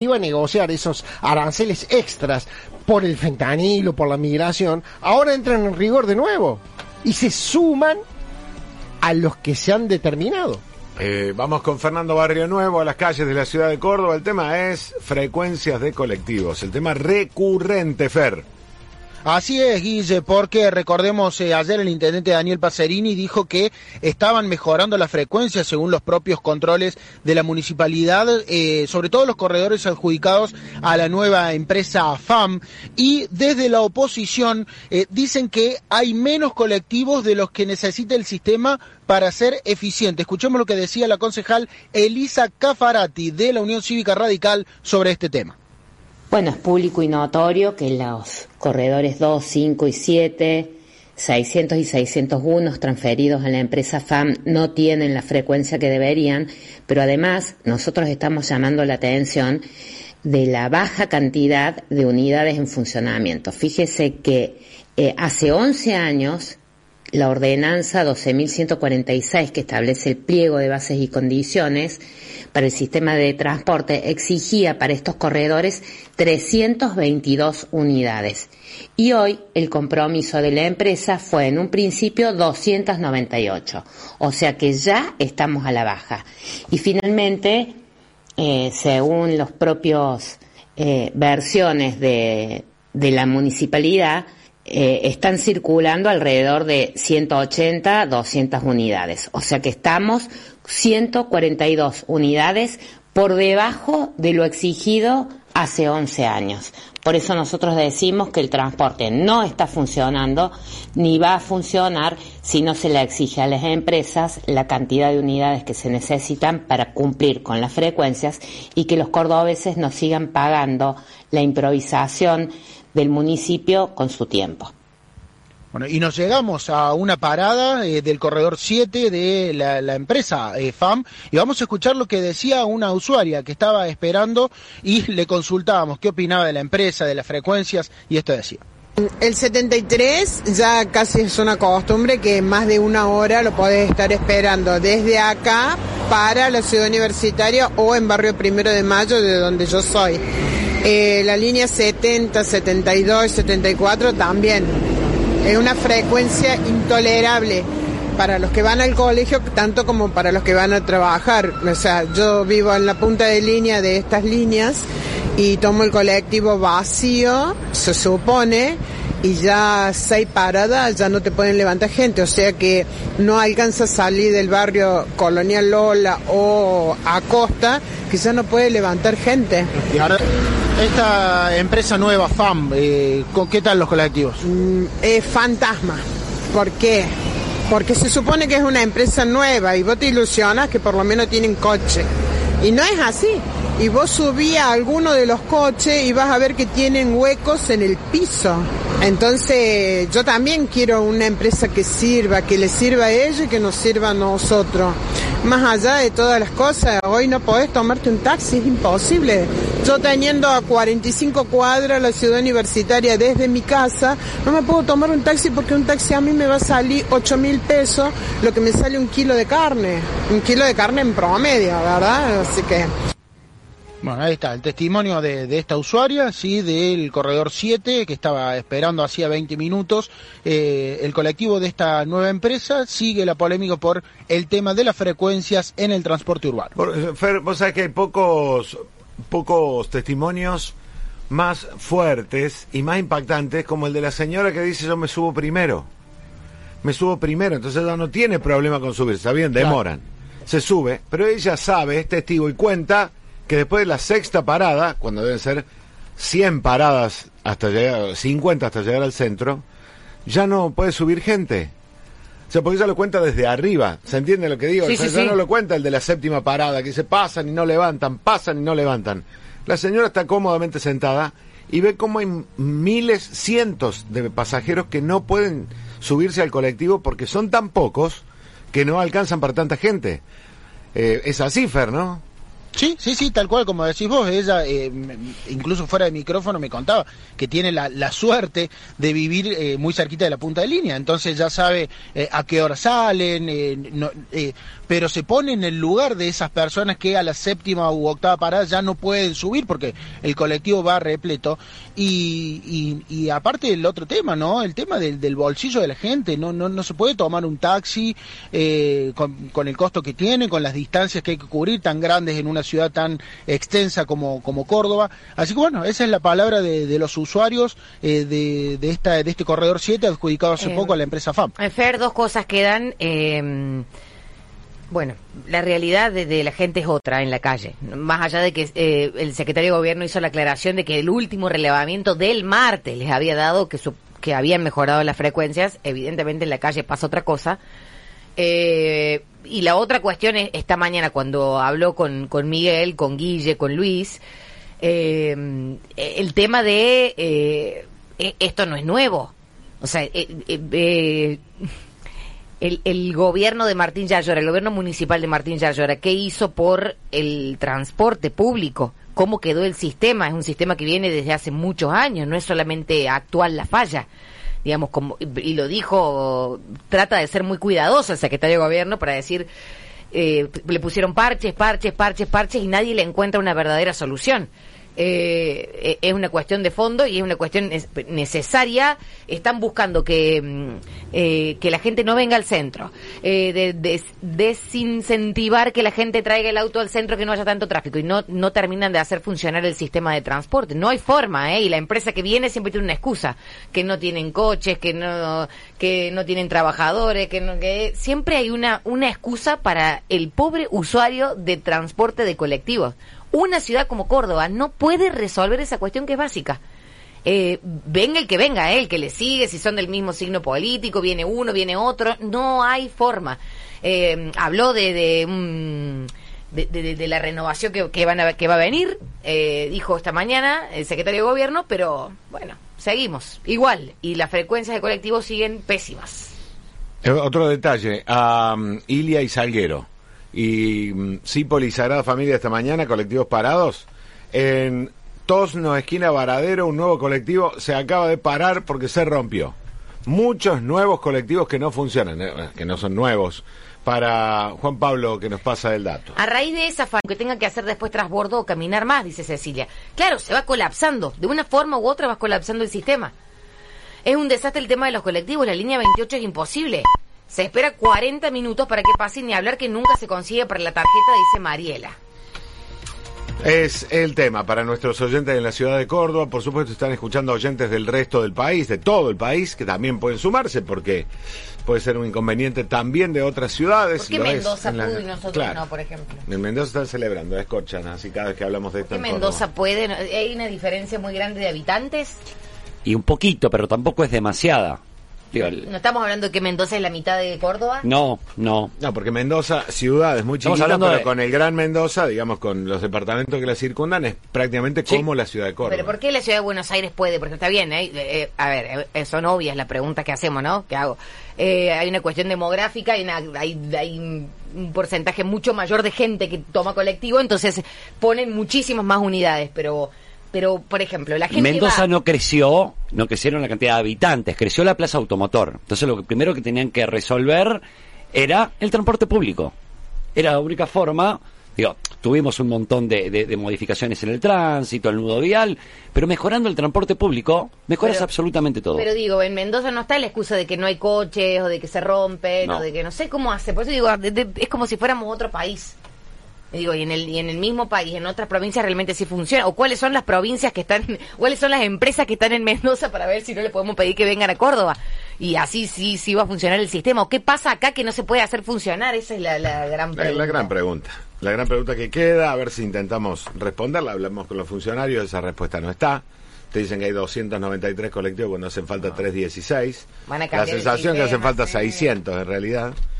iba a negociar esos aranceles extras por el fentanilo, por la migración, ahora entran en rigor de nuevo y se suman a los que se han determinado. Vamos con Fernando Barrio Nuevo a las calles de la ciudad de Córdoba. El tema es frecuencias de colectivos, el tema recurrente, Fer. Así es, Guille, porque recordemos, ayer el intendente Daniel Pacerini dijo que estaban mejorando la frecuencia según los propios controles de la municipalidad, sobre todo los corredores adjudicados a la nueva empresa FAM, y desde la oposición dicen que hay menos colectivos de los que necesita el sistema para ser eficiente. Escuchemos lo que decía la concejal Elisa Cafarati de la Unión Cívica Radical sobre este tema. Bueno, es público y notorio que los corredores 2, 5 y 7, 600 y 601 transferidos a la empresa FAM no tienen la frecuencia que deberían, pero además nosotros estamos llamando la atención de la baja cantidad de unidades en funcionamiento. Fíjese que hace 11 años la ordenanza 12.146, que establece el pliego de bases y condiciones para el sistema de transporte, exigía para estos corredores 322 unidades. Y hoy el compromiso de la empresa fue en un principio 298. O sea que ya estamos a la baja. Y finalmente, según los propios versiones de la municipalidad, están circulando alrededor de 180, 200 unidades. O sea que estamos 142 unidades por debajo de lo exigido hace 11 años. Por eso nosotros decimos que el transporte no está funcionando ni va a funcionar si no se le exige a las empresas la cantidad de unidades que se necesitan para cumplir con las frecuencias y que los cordobeses nos sigan pagando la improvisación del municipio con su tiempo. Bueno, y nos llegamos a una parada del corredor 7 de la empresa FAM, y vamos a escuchar lo que decía una usuaria que estaba esperando y le consultábamos qué opinaba de la empresa, de las frecuencias, y esto decía. El 73 ya casi es una costumbre que más de una hora lo podés estar esperando desde acá para la ciudad universitaria o en barrio 1 de Mayo, de donde yo soy. La línea 70, 72, 74 también. Es una frecuencia intolerable para los que van al colegio, tanto como para los que van a trabajar. O sea, yo vivo en la punta de línea de estas líneas y tomo el colectivo vacío, se supone, y ya 6 paradas ya no te pueden levantar gente. O sea que no alcanza a salir del barrio Colonial Lola o Acosta, que ya no puede levantar gente. Y ahora, esta empresa nueva, FAM, ¿qué tal los colectivos? Es fantasma. ¿Por qué? Porque se supone que es una empresa nueva y vos te ilusionas que por lo menos tienen coche. Y no es así. Y vos subís a alguno de los coches y vas a ver que tienen huecos en el piso. Entonces yo también quiero una empresa que sirva, que le sirva a ellos y que nos sirva a nosotros. Más allá de todas las cosas, hoy no podés tomarte un taxi, es imposible. Yo teniendo a 45 cuadras la ciudad universitaria desde mi casa, no me puedo tomar un taxi porque un taxi a mí me va a salir 8.000 pesos, lo que me sale un kilo de carne en promedio, ¿verdad? Así que... Bueno, ahí está el testimonio de esta usuaria, sí, del corredor 7, que estaba esperando hacía 20 minutos. El colectivo de esta nueva empresa sigue la polémica por el tema de las frecuencias en el transporte urbano. Fer, vos sabés que hay pocos testimonios más fuertes y más impactantes, como el de la señora que dice: yo me subo primero, entonces ella no tiene problema con subirse, está bien, demoran, claro. Se sube, pero ella sabe, es testigo y cuenta que después de la 6ª parada, cuando deben ser 100 paradas hasta llegar, 50 hasta llegar al centro, ya no puede subir gente. O sea, porque ella lo cuenta desde arriba, ¿se entiende lo que digo? Sí, o sea, sí, ya sí. no lo cuenta el de la 7ª parada, que dice pasan y no levantan. La señora está cómodamente sentada y ve cómo hay miles, cientos de pasajeros que no pueden subirse al colectivo porque son tan pocos que no alcanzan para tanta gente. Es así, Fer, ¿no? Sí, tal cual, como decís vos, ella, incluso fuera de micrófono me contaba que tiene la suerte de vivir muy cerquita de la punta de línea, entonces ya sabe a qué hora salen, pero se pone en el lugar de esas personas que a la séptima u octava parada ya no pueden subir porque el colectivo va repleto, y aparte el otro tema, ¿no? El tema del bolsillo de la gente, no se puede tomar un taxi con el costo que tiene, con las distancias que hay que cubrir tan grandes en una ciudad tan extensa como Córdoba. Así que bueno, esa es la palabra de los usuarios de este corredor 7 adjudicado hace poco a la empresa FAM. Fer, dos cosas quedan. Bueno, la realidad de la gente es otra en la calle. Más allá de que el secretario de Gobierno hizo la aclaración de que el último relevamiento del martes les había dado que habían mejorado las frecuencias, evidentemente en la calle pasa otra cosa. Y la otra cuestión es esta mañana cuando habló con Miguel, con Guille, con Luis, el tema de esto no es nuevo. O sea, el gobierno de Martín Yarlora, el gobierno municipal de Martín Yarlora, ¿qué hizo por el transporte público? ¿Cómo quedó el sistema? Es un sistema que viene desde hace muchos años, no es solamente actual la falla. Digamos, y lo dijo, trata de ser muy cuidadoso el secretario de Gobierno para decir, le pusieron parches y nadie le encuentra una verdadera solución. Es una cuestión de fondo y es una cuestión necesaria. Están buscando que la gente no venga al centro, desincentivar que la gente traiga el auto al centro, que no haya tanto tráfico, y no terminan de hacer funcionar el sistema de transporte. No hay forma, y la empresa que viene siempre tiene una excusa, que no tienen coches, que no tienen trabajadores, que siempre hay una excusa para el pobre usuario de transporte de colectivos. Una ciudad como Córdoba no puede resolver esa cuestión que es básica. Venga el que venga, el que le sigue, si son del mismo signo político, viene uno, viene otro, no hay forma. Habló de la renovación que va a venir, dijo esta mañana el secretario de Gobierno, pero bueno, seguimos igual, y las frecuencias de colectivos siguen pésimas. Otro detalle, Ilia y Salguero. Y Cipoli y Sagrada Familia esta mañana, colectivos parados. En Tosno, esquina Varadero, un nuevo colectivo se acaba de parar porque se rompió. Muchos nuevos colectivos que no funcionan, que no son nuevos. Para Juan Pablo, que nos pasa el dato. A raíz de esa que tenga que hacer después transbordo o caminar más, dice Cecilia. Claro, se va colapsando. De una forma u otra va colapsando el sistema. Es un desastre el tema de los colectivos. La línea 28 es imposible. Se espera 40 minutos para que pase, ni hablar que nunca se consigue para la tarjeta, dice Mariela. Es el tema para nuestros oyentes en la ciudad de Córdoba. Por supuesto están escuchando oyentes del resto del país, de todo el país, que también pueden sumarse porque puede ser un inconveniente también de otras ciudades. ¿Por qué Mendoza pudo y nosotros no, por ejemplo? En Mendoza están celebrando, escuchan, así cada vez que hablamos de esto. ¿Por qué Mendoza puede? ¿Hay una diferencia muy grande de habitantes? Y un poquito, pero tampoco es demasiada. ¿No estamos hablando de que Mendoza es la mitad de Córdoba? No, porque Mendoza, ciudad es muy chiquita, pero con el Gran Mendoza, digamos, con los departamentos que la circundan, es prácticamente como la ciudad de Córdoba. ¿Pero por qué la ciudad de Buenos Aires puede? Porque está bien, a ver, son obvias las preguntas que hacemos, ¿no? ¿Qué hago? Hay una cuestión demográfica, hay un porcentaje mucho mayor de gente que toma colectivo, entonces ponen muchísimas más unidades, pero por ejemplo, la gente Mendoza no crecieron la cantidad de habitantes, creció la plaza automotor. Entonces lo primero que tenían que resolver era el transporte público. Era la única forma. Tuvimos un montón de modificaciones en el tránsito, el nudo vial, pero mejorando el transporte público, mejoras absolutamente todo. Pero en Mendoza no está la excusa de que no hay coches, o de que se rompen, o de que no sé cómo hace. Por eso es como si fuéramos otro país. Y en el mismo país, en otras provincias realmente sí funciona. O cuáles son las provincias cuáles son las empresas que están en Mendoza para ver si no le podemos pedir que vengan a Córdoba. Y así sí va a funcionar el sistema. ¿O qué pasa acá que no se puede hacer funcionar? Esa es la gran pregunta. La gran pregunta. La gran pregunta que queda, a ver si intentamos responderla. Hablamos con los funcionarios, esa respuesta no está. Te dicen que hay 293 colectivos cuando hacen falta 316. La sensación que hacen falta 600 en realidad.